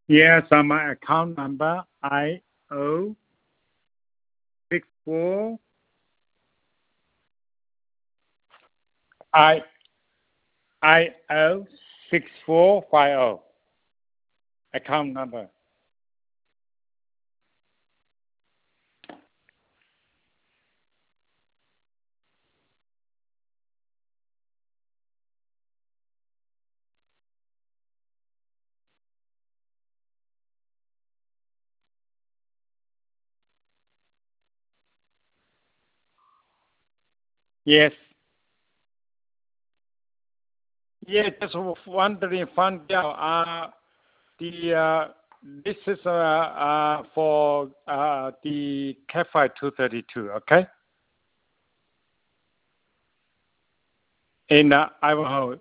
Yes, my account number IO64 IO6450 account number. Yes. Yeah, just wondering, find out. This is for the Cat-5 232, okay? In Ivanhoe.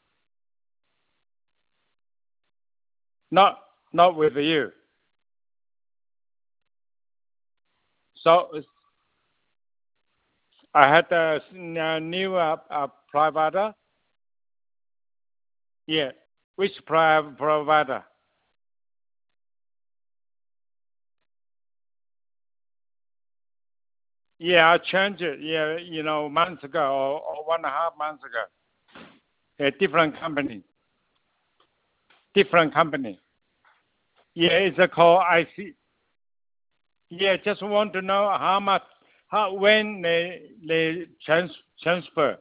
Not with you. So I had a new provider. Yeah. Which provider? Yeah, I changed it. Yeah, months ago or 1.5 months ago. A different company. Different company. Yeah, it's a call IC. Yeah, just want to know how much, when they transfer.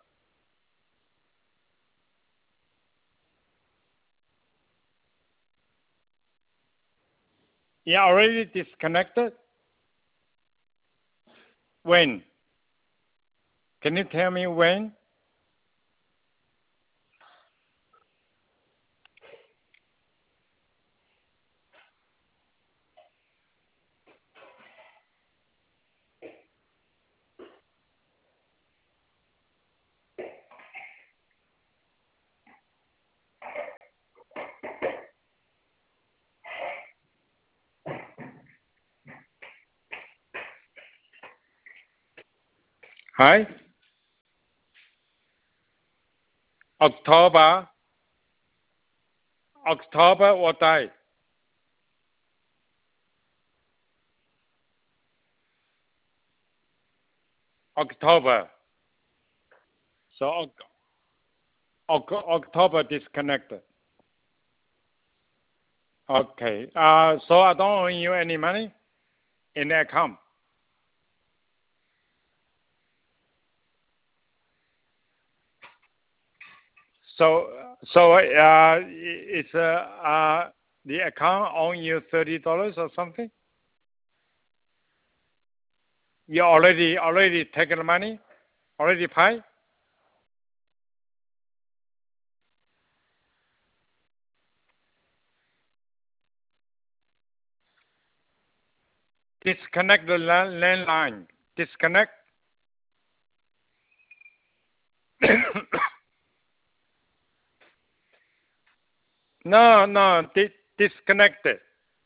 Yeah, already disconnected. When? Can you tell me when? Hi? October. October what day? October. So October disconnected. Okay. So I don't owe you any money in the account. So it's the account owe you $30 or something. You already taken the money, already paid. Disconnect the landline. Disconnect. No, disconnected.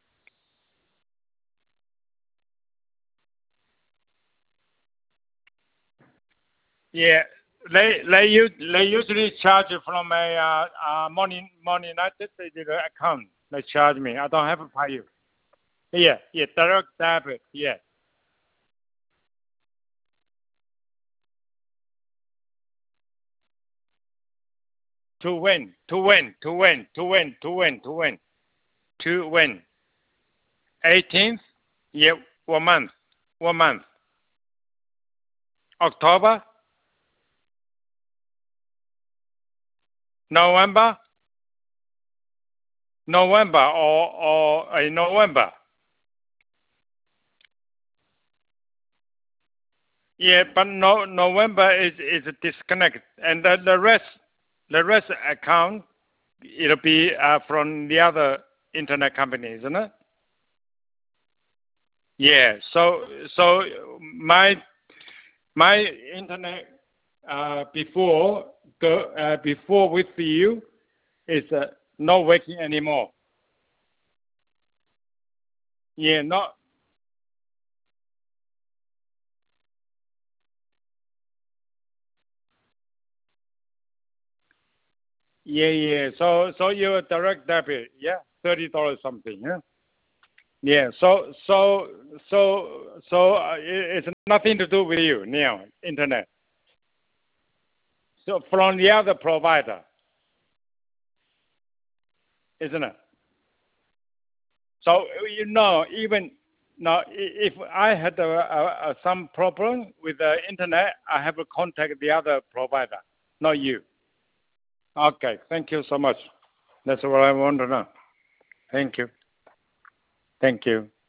Yeah, they usually charge from a money United account. They charge me. I don't have to pay you. Yeah, direct debit. Yeah. To win, to win, to win, to win, to win, to win, to win. 18th. Yeah, 1 month. 1 month. October, November, November or November. Yeah, but no, November is a disconnect, and the rest account it'll be from the other internet company, isn't it? Yeah. So my internet before before with you is not working anymore. Yeah, not. Yeah. So you're direct debit. Yeah. $30 something. Yeah. Yeah. It's nothing to do with you now. Internet. So from the other provider, isn't it? So even now, if I had some problem with the internet, I have to contact the other provider, not you. Okay. Thank you so much. That's what I want to know. Thank you. Thank you.